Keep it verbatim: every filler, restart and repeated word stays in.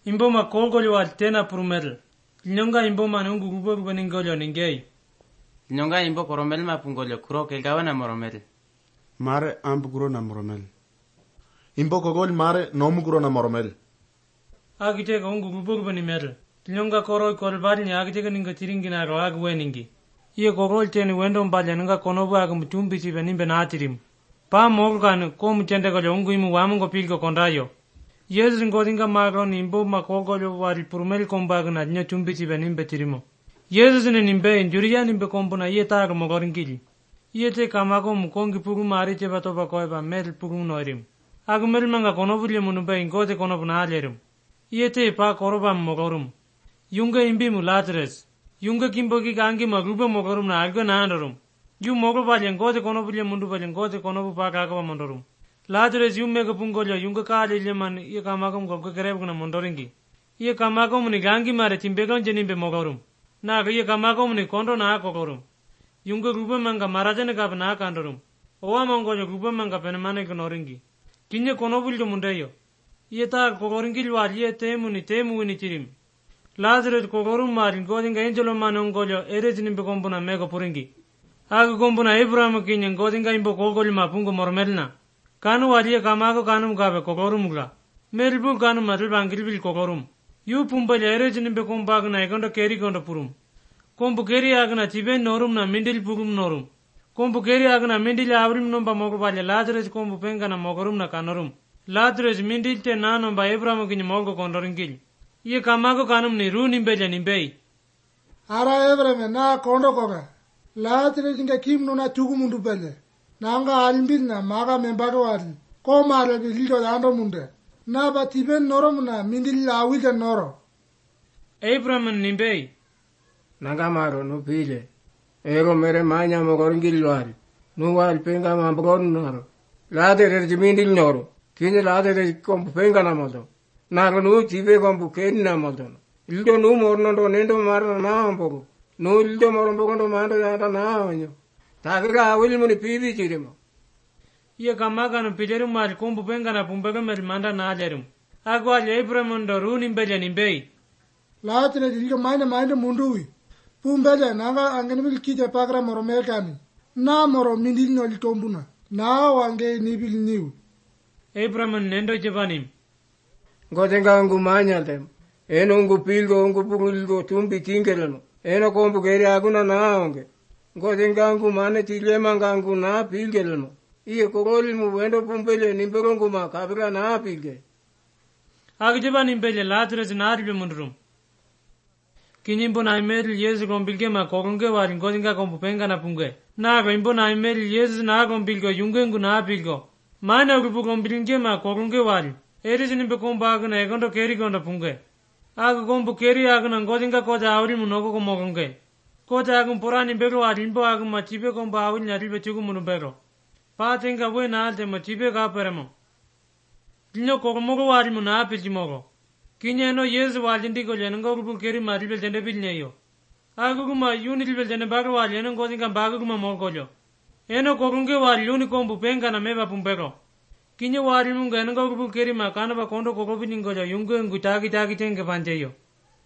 Imboma kolgolyo wal tena purumel. Nyonga imboma nungu gubo gubo ningolyo ningei. Nyonga imbo koromel ma pungolyo kuro kelgawa na moromel. Mare ambu kuro na moromel. Imbo kogol mare nomu kuro na moromel. Agite ka ungu gubo gubo ni mel. Nyonga koro kolbal ni agite ka ninga tiringina ro agwe ningi. Iye kogol teni wendo mbalya nunga konobu aga mutumbi sibe nimbe na atirim. Pa mogan ko mutende golyo ungu imu wamungo pilgo kondayo. Yesu ngodinga magro ni imbo makogolyo wal purumel kombaga na nya tumbi sibe nimbe tirimo. Yesu ne nimbe injuriya nimbe kombuna iye taga mogoringili. Iye te kamago mukongi pugu mari te bato bakoeba mel pugu noirim. Agu mel manga konobulye munube ingote konobu na alerim. Iye te pa koroba mogorum. Yunga imbi mu Lazarus. Yunga kimbo ki kangi magruba mogorum na algo na andarum. Yu mogo balye ngote konobulye mundu balye ngote konobu pa kagaba mondorum. Lazarus yu mega pungolyo yunga kaali leman iye kamagom golko kerebu na mondoringi. Iye kamagom ni gangi mare timbegon jenimbe mogorum. Na iye kamagom ni kondo na akogorum. Yunga gruba manga marajane kap na kandorum. Owa mongolyo gruba manga penemane konoringi. Kinye konobulyo mundeyo. Iye ta kogoringi lwal iye temu ni temu ni tirim. Lazarus kogorum marin godinga angelo manongolyo erez nimbe kombuna mega puringi. Aga kombuna Abraham kinye godinga imbo kogoli mapungo mormelna. Kanu waliye kamago kanu mugabe kogorum gla. Melbu kanu matul bangilbil kogorum. Yu pumbal erez nimbe kombag na egondo keri gondo purum. Kombu keri agna tiben norum na mindil pugum norum. Kombu keri agna mindil avrim nomba mogo balya Lazarus kombu penga na mogorum na kanorum. Lazarus mindil te na nomba Abraham kinye mogo kondoringil. Iye kamago kanum ni ru nimbelya nimbei. Ara Abraham na kondo koga. Lazarus inga kim nuna tugu mundu belle. Nanga alimbil na maga membago wali. Ko mare bi lido ando munde. Na ba tiben norum na mindil awil noro. Abraham nimbei. Nanga maro no pile. Ego mere manya mogoringil wali. No wal penga ma bogon noro. Lazarus mindil noro. Kine Lazarus kombu penga na modo. Naga nu tibe kombu ken na modo. Ildo nu morno do nendo marna na ambogo. Nu ildo morno bogo do mando yata na wanyo. Tagira awil muni pibi chirimo. Iye kamaga no pilerum mal kombu penga na pumbega mer manda na alerum. Agwa Abraham ndo ru nimbelya nimbei. Lazarus ildo maina maina munduwi. Pumbele nanga angenbil kije pagra moro melkani. Na moro mindil no litombuna. Na wange nibil niu. Abraham nendo jebanim. Godenga ngu manya tem. Eno ngu pilgo ngu pugulgo tumbi tingelano. Eno kombu keri aguna na onge. Godenga ngu mane tilema ngangu na pilgelano. Iye kogoli mu wendo pumbele nimbero ngu makabira na pilge. Agjeba nimbele Lazarus na aribe mundurum. Kinyimbo na imeri Yesu gombilge ma kogonge wari godinga kombu penga na punge. Na go imbo na imeri Yesu na gombilgo yungengu na pilgo. Mana grupu gombilge ma kogonge wari. Erez nimbe komba agna egondo keri gondo punge. Aga kombu keri agna godinga kota awri munogo komogonge. Kota agum porani bego wari imbo agum machibe komba awri naribe chugu munu bego. Patenga we na alte machibe ka peremo. Dinyo kogomogo wari muna apilji mogo. Kinya no Yesu wajindi ko lengo grupu keri maribe jende bilneyo. Aga guma yuni libe jende bago wari eno godinga bago guma mogojo. Eno kogonge wari yuni kombu penga na meba pumbego. Kinya wari munga enga grupu keri makana ba kondo kokobi ningojo yungu ngu tagi tagi tenge pancheyo.